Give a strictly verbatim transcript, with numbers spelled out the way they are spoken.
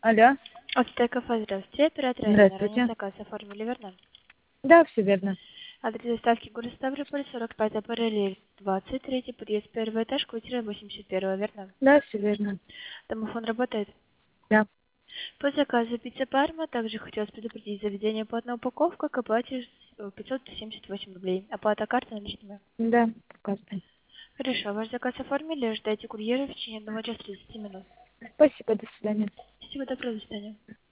Алло. Офис кафе, здравствуйте. Оператор Ирина. Ранее Здравствуйте. заказ оформили, верно? Да, все верно. Адрес доставки город Ставрополь, сорок пятая параллель, двадцать третий подъезд, первый этаж, квартира восемьдесят один, верно? Да, все верно. Домофон работает. Да. По заказу пицца Парма также хотелось предупредить заведение по одной упаковке к оплате э, пятьсот семьдесят восемь рублей. Оплата карты наличными. Да, показывай. Хорошо, ваш заказ оформили, ждайте курьера в течение одного часа тридцати минут. Спасибо, до свидания. Спасибо, доброго, до свидания.